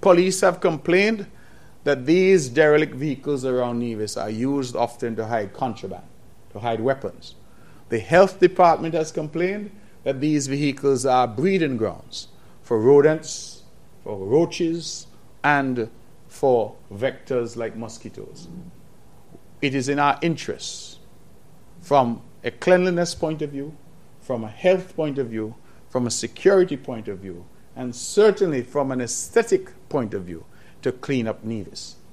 police have complained that these derelict vehicles around Nevis are used often to hide contraband, to hide weapons. The health department has complained that these vehicles are breeding grounds for rodents, for roaches, and for vectors like mosquitoes. It is in our interests, from a cleanliness point of view, from a health point of view, from a security point of view, and certainly from an aesthetic point of view, to clean up Nevis.